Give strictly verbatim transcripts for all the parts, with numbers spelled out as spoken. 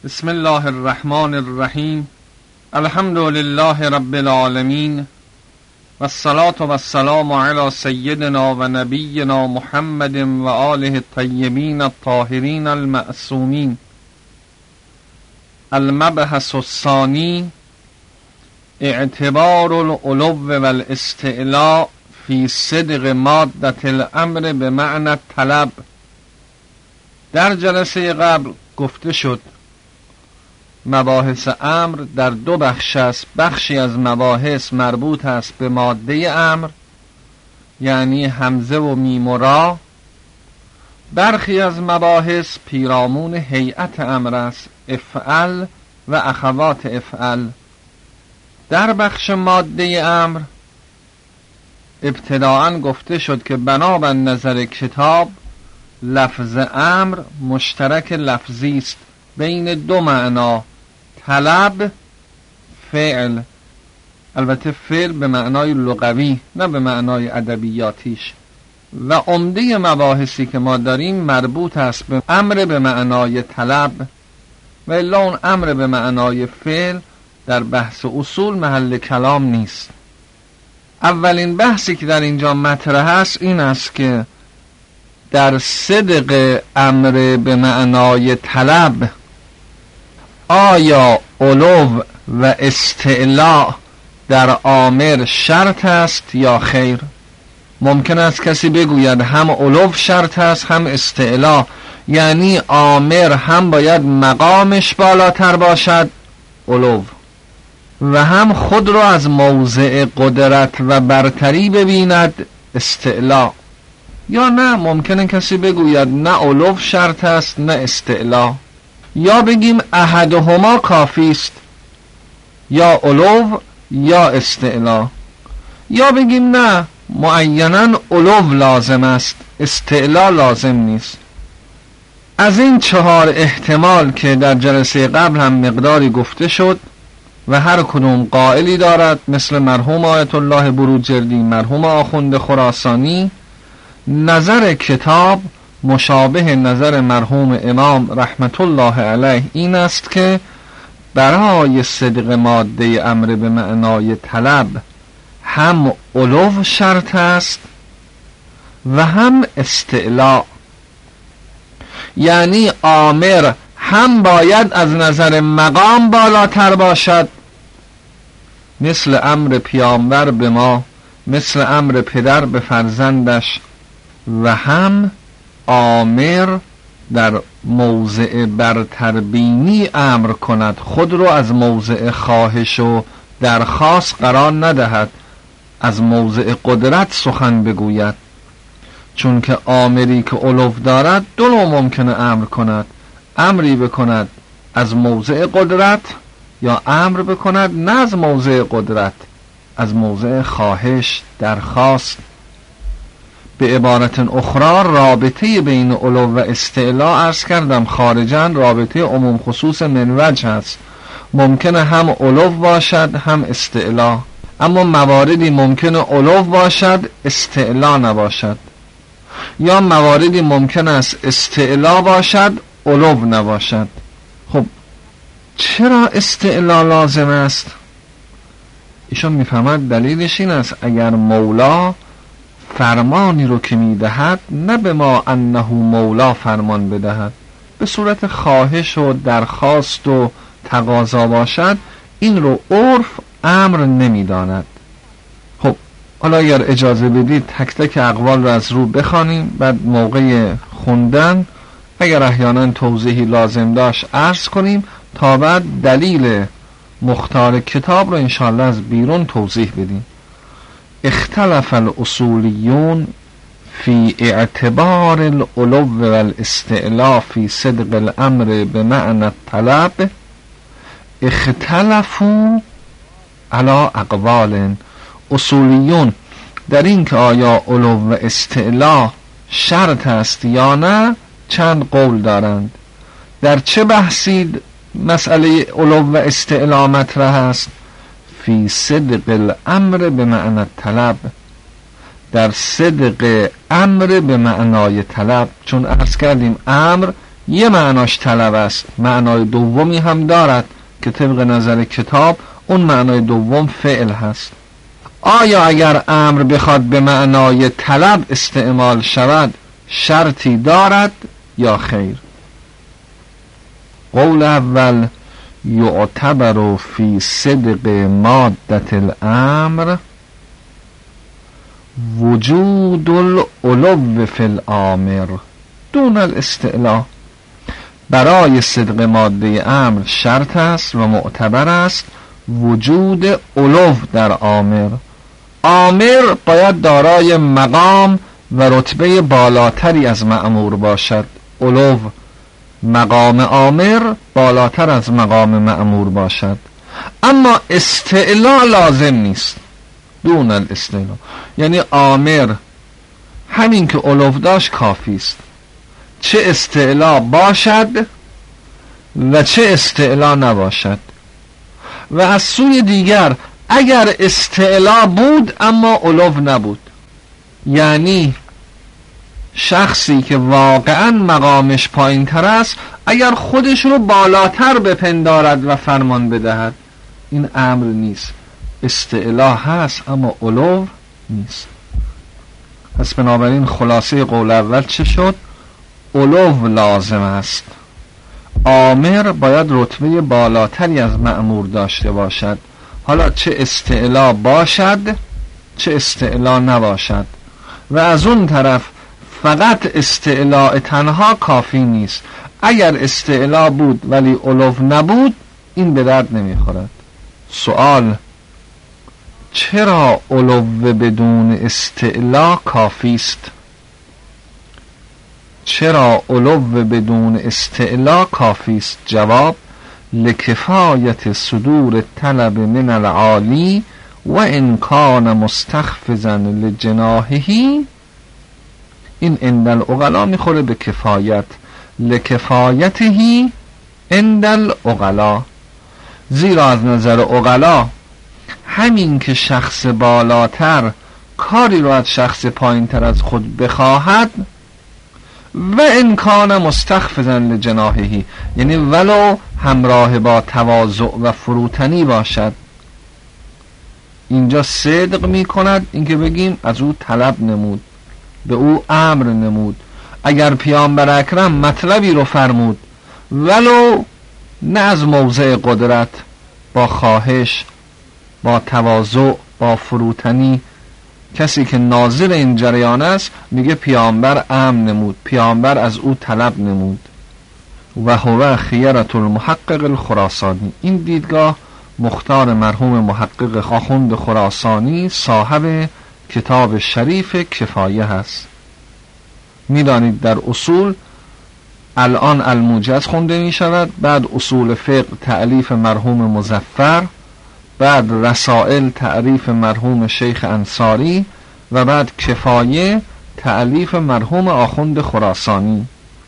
بسم الله الرحمن الرحیم. الحمد لله رب العالمین و الصلاة و السلام علی سیدنا و نبینا محمد و آله الطیبین الطاهرین المعصومین. المبحث الثانی اعتبار العلو و الاستعلاء فی صدق مادة الامر به معنی طلب. در جلسه قبل گفته شد مباحث امر در دو بخش است. بخشی از مباحث مربوط است به ماده امر، یعنی همزه و میم و را. برخی از مباحث پیرامون هیئت امر است، افعل و اخوات افعل. در بخش ماده امر ابتداءً گفته شد که بنابر نظر کتاب لفظ امر مشترک لفظی است بین دو معنا، طلب، فعل. البته فعل به معنای لغوی نه به معنای ادبیاتیش. و عمده مباحثی که ما داریم مربوط است به امر به معنای طلب، و الا اون امر به معنای فعل در بحث اصول محل کلام نیست. اولین بحثی که در اینجا مطرح است این است که در صدق امر به معنای طلب آیا علو و استعلاء در آمر شرط است یا خیر؟ ممکن است کسی بگوید هم علو شرط است هم استعلاء، یعنی آمر هم باید مقامش بالاتر باشد علو، و هم خود را از موضع قدرت و برتری ببیند استعلاء. یا نه، ممکنه کسی بگوید نه علو شرط است نه استعلاء، یا بگیم احدهما کافی است، یا علو یا استعلاء، یا بگیم نه معیناً علو لازم است استعلاء لازم نیست. از این چهار احتمال که در جلسه قبل هم مقداری گفته شد و هر کدوم قائلی دارد، مثل مرحوم آیت الله بروجردی، مرحوم آخوند خراسانی، نظر کتاب مشابه نظر مرحوم امام رحمت الله علیه این است که برای صدق ماده امر به معنای طلب هم علو شرط است و هم استعلاء، یعنی آمر هم باید از نظر مقام بالاتر باشد، مثل امر پیامبر به ما، مثل امر پدر به فرزندش، و هم آمر در موضع برتربینی امر کند، خود رو از موضع خواهش و درخواست قرار ندهد، از موضع قدرت سخن بگوید. چون که آمری که علو دارد دو نوع ممکنه امر کند، امری بکند از موضع قدرت یا امر بکند نه از موضع قدرت، از موضع خواهش درخواست. به عبارت اخرى رابطه بین علو و استعلاء عرض کردم خارجاً رابطه عموم خصوص من وجه هست. ممکنه هم علو باشد هم استعلاء، اما مواردی ممکنه علو باشد استعلاء نباشد، یا مواردی ممکن است استعلاء باشد علو نباشد. خب چرا استعلاء لازم است؟ ایشون میفهمد دلیلش این است اگر مولا فرمانی رو که میدهد نه به ما انه مولا فرمان بدهد، به صورت خواهش و درخواست و تقاضا باشد، این رو عرف امر نمیداند. خب حالا اگر اجازه بدید تک تک اقوال رو از رو بخوانیم، بعد موقع خوندن اگر احیانا توضیحی لازم داشت عرض کنیم تا بعد دلیل مختار کتاب رو انشاءالله از بیرون توضیح بدیم. اختلف الاصولیون فی اعتبار العلو و الاستعلاء فی صدق الامر بمعنى الطلب. اختلفوا علی اقوال. اصولیون در این که آیا علو و استعلاء شرط است یا نه چند قول دارند. در چه بحثی مسئله علو و استعلاء مطرح است؟ فی صدق الامر به معنی طلب، در صدق امر به معنای طلب. چون عرض کردیم امر یه معناش طلب است، معنای دومی هم دارد که طبق نظر کتاب اون معنای دوم فعل هست. آیا اگر امر بخواد به معنای طلب استعمال شود شرطی دارد یا خیر؟ قول اول یعتبر فی صدق مادة الامر وجود العلو فی الامر دون الاستعلاء. برای صدق ماده امر شرط است و معتبر است وجود علو در آمر. آمر باید دارای مقام و رتبه بالاتری از مأمور باشد. علو، مقام آمر بالاتر از مقام مأمور باشد، اما استعلا لازم نیست. دون الاستعلا یعنی آمر همین که علو داشت کافی است، چه استعلا باشد و چه استعلا نباشد. و از سوی دیگر اگر استعلا بود اما علو نبود، یعنی شخصی که واقعا مقامش پایین تر است اگر خودش رو بالاتر بپندارد و فرمان بدهد، این امر نیست. استعلا هست اما علو نیست. پس بنابراین خلاصه قول اول چه شد؟ علو لازم است. آمر باید رتبه بالاتری از مأمور داشته باشد، حالا چه استعلا باشد چه استعلا نباشد. و از اون طرف فقط استعلا تنها کافی نیست، اگر استعلا بود ولی علو نبود این به درد نمیخورد. سوال: چرا علو بدون استعلا کافی است؟ چرا علو بدون استعلا کافی است؟ جواب: لکفایت صدور الطلب من العالی و ان کان مستخفضا لجناحه. این عند العقلا میخوره به کفایت، لکفایته عند العقلا، زیرا از نظر عقلا همین که شخص بالاتر کاری رو از شخص پایینتر از خود بخواهد و امکان مستخفضا لجناحه، یعنی ولو همراه با تواضع و فروتنی باشد، اینجا صدق می کند اینکه بگیم از او طلب نمود، به او امر نمود. اگر پیامبر اکرم مطلبی رو فرمود ولو نه از موضع قدرت، با خواهش، با تواضع، با فروتنی، کسی که ناظر این جریان است میگه پیامبر امر نمود، پیامبر از او طلب نمود. و هو خیرة المحقق الخراسانی، این دیدگاه مختار مرحوم محقق آخوند خراسانی صاحب کتاب شریف کفایه هست. میدانید در اصول الان الموجز خونده می شود، بعد اصول فقه تألیف مرحوم مظفر، بعد رسائل تعریف مرحوم شیخ انصاری و بعد کفایه تألیف مرحوم آخوند خراسانی.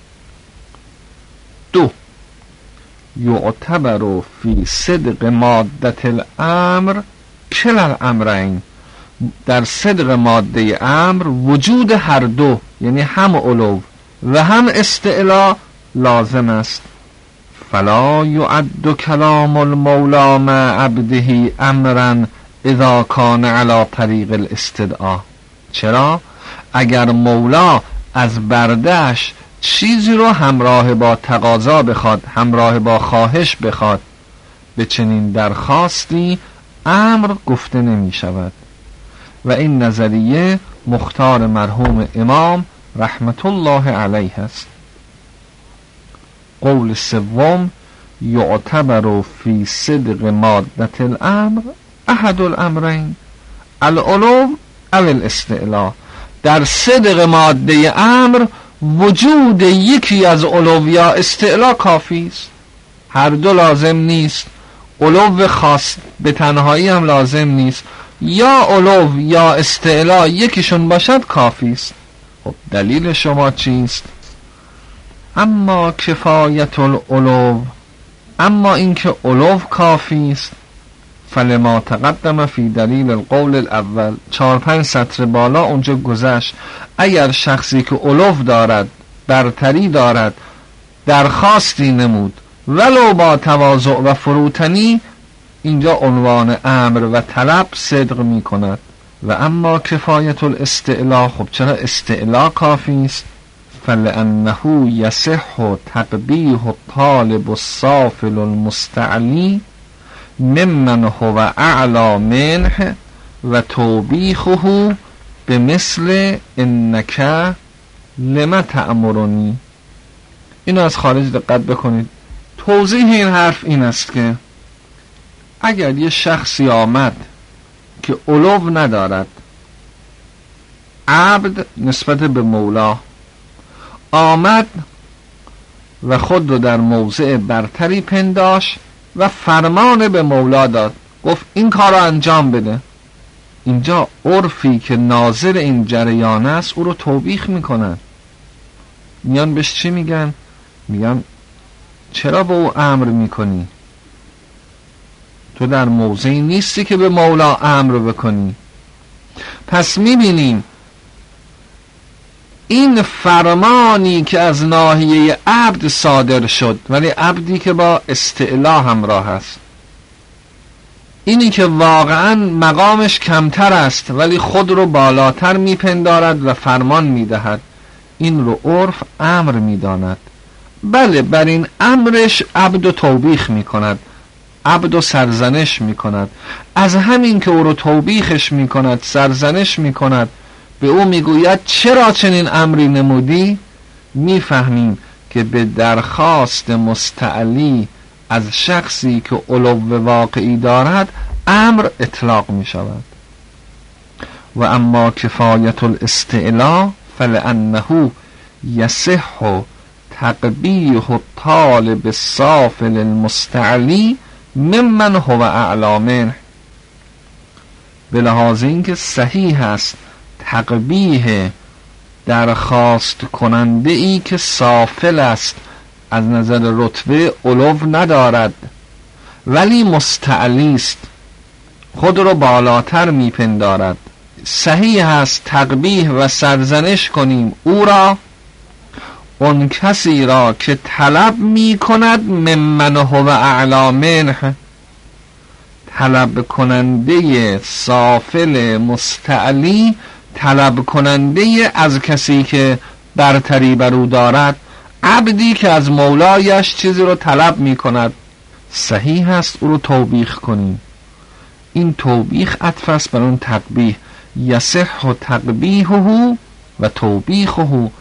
دو، یعتبر فی صدق مادة الامر کل الامرین، در صدق ماده امر وجود هر دو، یعنی هم علو و هم استعلا لازم است. فلا یعد کلام المولا مع عبده امرا اذا کان علی طریق الاستدعا. چرا؟ اگر مولا از بردهش چیزی رو همراه با تقاضا بخواد، همراه با خواهش بخواد، به چنین درخواستی امر گفته نمی شود. و این نظریه مختار مرحوم امام رحمت الله علیه است. قول سوم، یعتبر فی صدق مادة الامر احد الامرین العلو او الاستعلا. در صدق ماده امر وجود یکی از علو یا استعلا کافی است، هر دو لازم نیست. علو خاص به تنهایی هم لازم نیست، یا علو یا استعلا یکیشون باشد کافی است. خب دلیل شما چیست؟ اما کفایت العلو، اما اینکه علو کافی است، فلما تقدم فی دلیل القول الاول، چهار پنج سطر بالا اونجا گذشت. اگر شخصی که علو دارد، برتری دارد، درخواستی نمود ولو با تواضع و فروتنی، اینجا عنوان امر و طلب صدق می کند. و اما کفایت الاستعلا، خب چرا استعلا کافی است؟ فلانه یصح تقبیح الطالب السافل المستعلی ممن هو اعلی منه و توبیخه به مثل انک لم تأمرنی. اینو از خارج دقت بکنید. توضیح این حرف این است که اگر یه شخصی آمد که علو ندارد، عبد نسبت به مولا آمد و خود رو در موضع برتری پنداشت و فرمان به مولا داد، گفت این کار رو انجام بده، اینجا عرفی که ناظر این جریان است او رو توبیخ میکنن. میان بهش چی میگن؟ میگن چرا به او امر میکنی؟ تو در موضعی نیستی که به مولا امر بکنی. پس میبینیم این فرمانی که از ناحیه عبد صادر شد، ولی عبدی که با استعلا همراه است، اینی که واقعا مقامش کمتر است ولی خود رو بالاتر میپندارد و فرمان میدهد، این رو عرف امر میداند. بله، بر این امرش عبد و توبیخ میکند، عبد و سرزنش میکند. از همین که او رو توبیخش میکند، سرزنش میکند، به او میگوید چرا چنین امری نمودی، میفهمیم که به درخواست مستعلی از شخصی که علو واقعی دارد امر اطلاق میشود. و اما کفایت الاستعلا فلانه یصح تقبیح الطالب السافل المستعلی ممن هو اعلی منه، به لحاظ اینکه صحیح است تقبیح درخواست کننده ای که سافل است، از نظر رتبه علو ندارد ولی مستعلی است، خود رو بالاتر میپندارد، صحیح است تقبیح و سرزنش کنیم او را، اون کسی را که طلب می کند ممن هو اعلی منه، طلب کننده سافل مستعلی، طلب کننده از کسی که برتری بر او دارد، عبدی که از مولایش چیزی رو طلب می کند، صحیح است او رو توبیخ کنیم. این توبیخ عطف است بر اون تقبیح، یصح تقبیحه و توبیخه،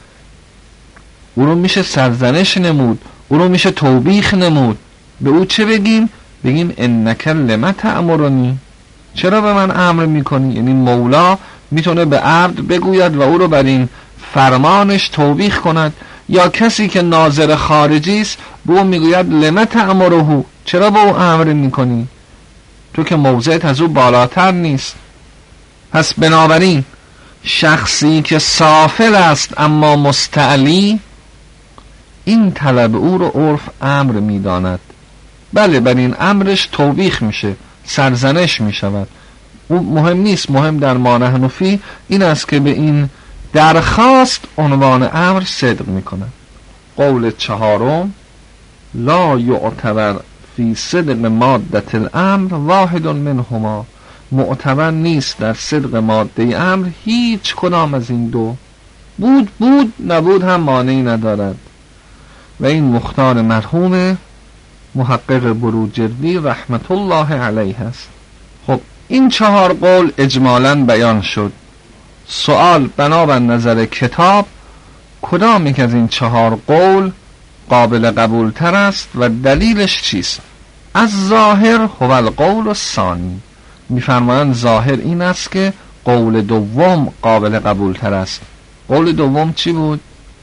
او رو میشه سرزنش نمود، او رو میشه توبیخ نمود. به او چه بگیم؟ بگیم انک لم تأمرنی، چرا به من امر میکنی؟ یعنی مولا میتونه به عبد بگوید و او رو بر این فرمانش توبیخ کند، یا کسی که ناظر خارجی است به او میگوید لم تأمره، چرا به او امر میکنی؟ تو که موضعت از او بالاتر نیست. پس بنابراین شخصی که سافل است اما مستعلی، این طلب او رو عرف امر میداند. بله، بر این امرش توبیخ میشه، سرزنش میشود، او مهم نیست. مهم در ما نحن فی این است که به این درخواست عنوان امر صدق میکند. قول چهارم، لا یعتبر فی صدق مادت الامر واحد منهما، معتبر نیست در صدق ماده امر هیچ کدام از این دو، بود بود نبود هم مانعی ندارد. و این مختار مرحوم محقق بروجردی رحمت الله علیه است. خب این چهار قول اجمالاً بیان شد. سوال بنابر نظر کتاب، کدام یک از این چهار قول قابل قبول تر است و دلیلش چیست؟ از ظاهر هو القول الثانی، میفرمایند ظاهر این است که قول دوم قابل قبول تر است. قول دوم چی بود؟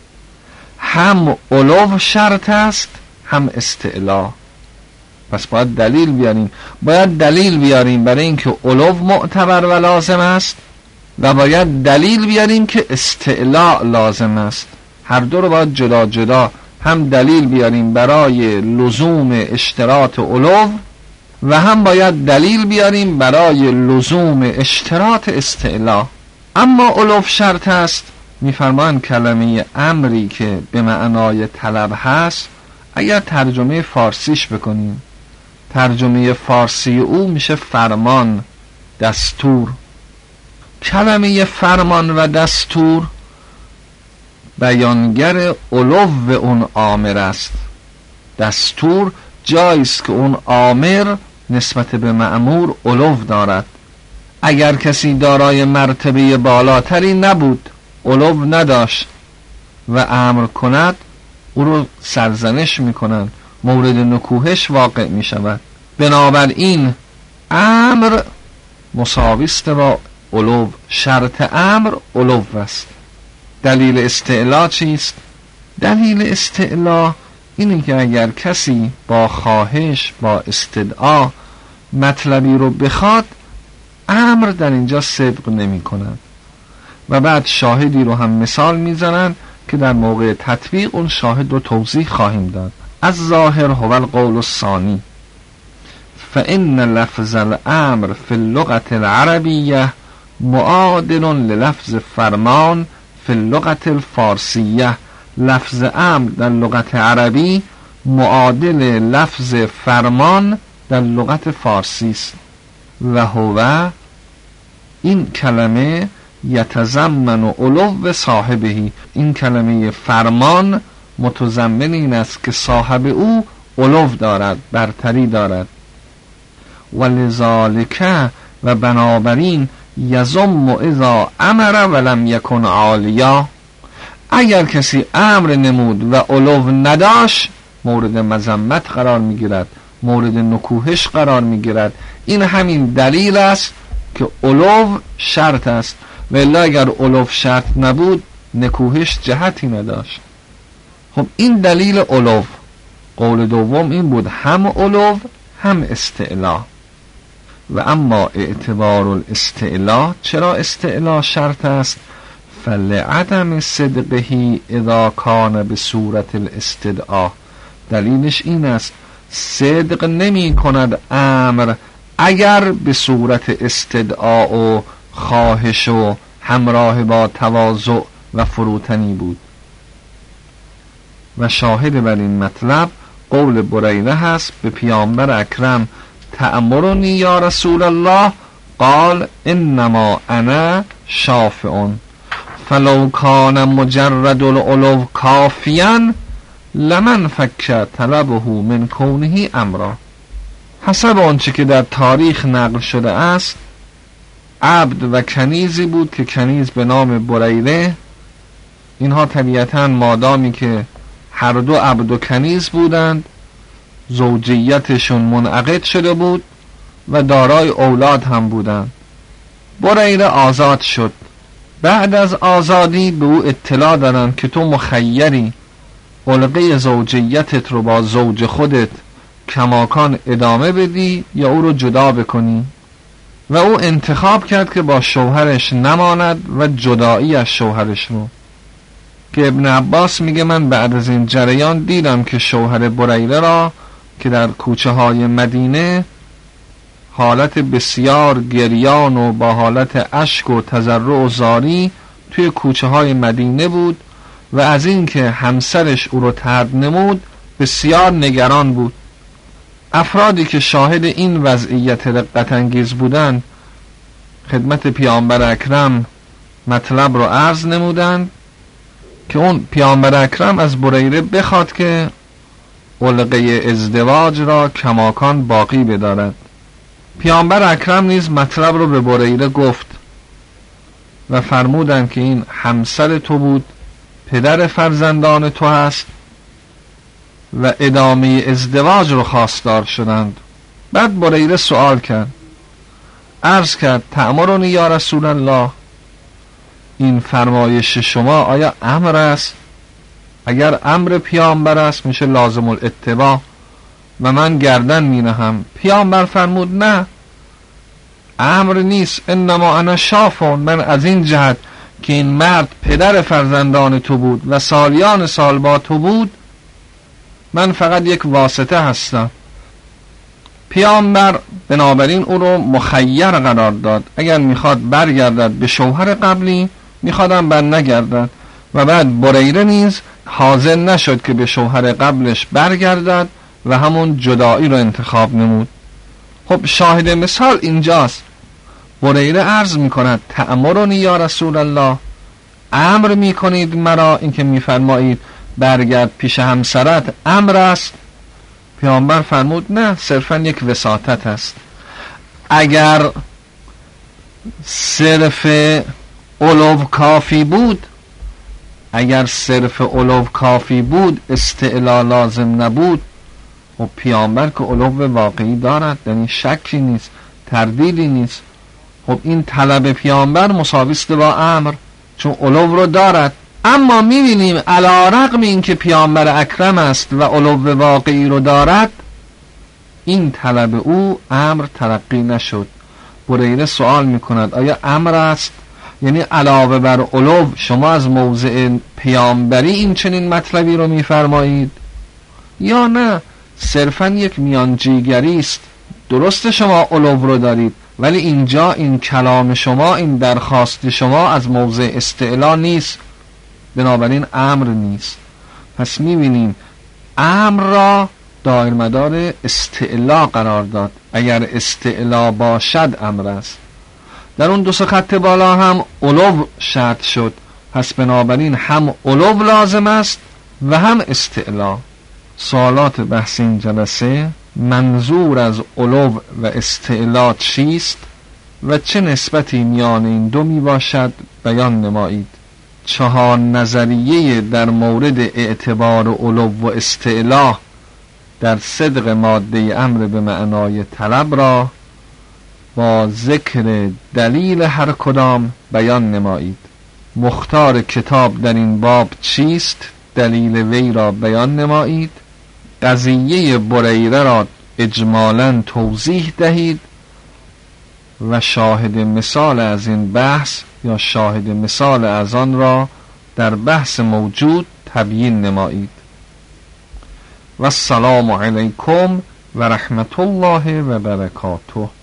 هم علو شرط است هم استعلا. پس باید دلیل بیاریم، باید دلیل بیاریم برای اینکه علو معتبر و لازم است و باید دلیل بیاریم که استعلا لازم است. هر دو رو باید جدا جدا، هم دلیل بیاریم برای لزوم اشتراط علو و هم باید دلیل بیاریم برای لزوم اشتراط استعلا. اما علو شرط است، میفرمایند کلمه امری که به معنای طلب هست اگر ترجمه فارسیش بکنیم، ترجمه فارسی او میشه فرمان، دستور. کلمه فرمان و دستور بیانگر علو اون آمر است. دستور جاییست که اون آمر نسبت به مأمور علو دارد. اگر کسی دارای مرتبه بالاتری نبود، علو نداشت و امر کند، او رو سرزنش میکنند، مورد نکوهش واقع میشود. بنابراین امر مساویست با علو، شرط امر علو است. دلیل استعلا چیست؟ دلیل استعلا اینه که اگر کسی با خواهش، با استدعا مطلبی رو بخواد، امر در اینجا صدق نمی کند و بعد شاهدی رو هم مثال میزنن که در موقع تطبیق اون شاهد رو توضیح خواهیم داد. از ظاهر هو القول الثانی فإن لفظ الامر في اللغة العربية معادل للفظ فرمان في اللغة الفارسية. لفظ امر در لغت عربی معادل لفظ فرمان در لغت فارسی است و هو این کلمه یتضمن علو صاحبه. این کلمه فرمان متضمن این است که صاحب او علو دارد، برتری دارد. ولذالک و بنابراین یضم اذا امر ولم یکن عالیا. اگر کسی امر نمود و علو نداشت، مورد مذمت قرار میگیرد، مورد نکوهش قرار میگیرد. این همین دلیل است که علو شرط است و الا اگر علو شرط نبود، نکوهش جهتی نداشت. خب این دلیل علو. قول دوم این بود، هم علو هم استعلا. و اما اعتبار الاستعلا، چرا استعلا شرط است؟ فلعدم صدقه اذا کان به صورت الاستدعا. دلیلش این است صدق نمی کند امر اگر به صورت استدعا و خواهش و همراه با تواضع و فروتنی بود. و شاهد بر این مطلب قول بریده هست به پیامبر اکرم تأمرنی یا رسول الله، قال انما انا شافع فلو کان مجرد العلو کافیا لمن فک طلبه من کونه امرا. حسب آنچه که در تاریخ نقل شده است، عبد و کنیزی بود که کنیز به نام بریده. اینها طبیعتاً مادامی که هر دو عبد و کنیز بودند، زوجیتشون منعقد شده بود و دارای اولاد هم بودند. بریده آزاد شد. بعد از آزادی به او اطلاع دادند که تو مخیری، علقه زوجیتت رو با زوج خودت کماکان ادامه بدی یا او رو جدا بکنی. و او انتخاب کرد که با شوهرش نماند و جدایی از شوهرش رو. که ابن عباس میگه من بعد از این جریان دیدم که شوهر بریده را که در کوچه های مدینه حالت بسیار گریان و با حالت اشک و تضرع و زاری توی کوچه های مدینه بود و از این که همسرش او رو طرد نمود بسیار نگران بود. افرادی که شاهد این وضعیت رقت انگیز بودند خدمت پیامبر اکرم مطلب رو عرض نمودند که اون پیامبر اکرم از بریره بخواد که علقه ازدواج را کماکان باقی بدارد. پیامبر اکرم نیز مطلب رو به بریره گفت و فرمودند که این همسر تو بود، پدر فرزندان تو هست و ادامه ازدواج رو خواستار شدند. بعد بریره سوال کرد، عرض کرد تأمرنی یا رسول الله، این فرمایش شما آیا امر است؟ اگر امر پیامبر است میشه لازم الاتباع و من گردن می نهم. پیامبر فرمود نه، امر نیست، انما انا شافون، من از این جهت که این مرد پدر فرزندان تو بود و سالیان سال با تو بود، من فقط یک واسطه هستم. پیامبر بنابراین او رو مخیر قرار داد، اگر میخواد برگردد به شوهر قبلی، میخوادم بر نگردد. و بعد بریره نیز حاضر نشد که به شوهر قبلش برگردد و همون جدایی رو انتخاب نمود. خب شاهد مثال اینجاست. بریره عرض میکند تأمرنی یا رسول الله، امر میکنید مرا، اینکه میفرمایید برگرد پیش همسرت امر است؟ پیامبر فرمود نه، صرفا یک وساطت است. اگر صرف علو کافی بود اگر صرف علو کافی بود استعلا لازم نبود، و پیامبر که علو واقعی دارد، یعنی شکی نیست، تردیدی نیست. خب این طلب پیامبر مساویست با امر، چون علو رو دارد. اما میبینیم علی رغم این که پیامبر اکرم است و علو واقعی رو دارد، این طلب او امر ترقی نشد. بریره سوال میکند آیا امر است؟ یعنی علاوه بر علو شما از موضع پیامبری این چنین مطلبی رو میفرمایید، یا نه صرفا یک میانجیگری است؟ درست شما علو رو دارید، ولی اینجا این کلام شما، این درخواست شما از موضع استعلا نیست، بنابراین امر نیست. پس میبینیم امر را دایر مدار استعلا قرار داد. اگر استعلا باشد امر است. در اون دو سه خط بالا هم علو شرط شد، پس بنابراین هم علو لازم است و هم استعلا. سوالات بحث این جلسه: منظور از علو و استعلا چیست و چه نسبتی میان این دو می باشد بیان نمایید. چهار نظریه در مورد اعتبار علو و استعلا در صدق ماده امر به معنای طلب را با ذکر دلیل هر کدام بیان نمایید. مختار کتاب در این باب چیست؟ دلیل وی را بیان نمایید. قضیه بریره را اجمالاً توضیح دهید و شاهد مثال از این بحث یا شاهد مثال از آن را در بحث موجود تبیین نمایید. و السلام علیکم و رحمت الله و برکاته.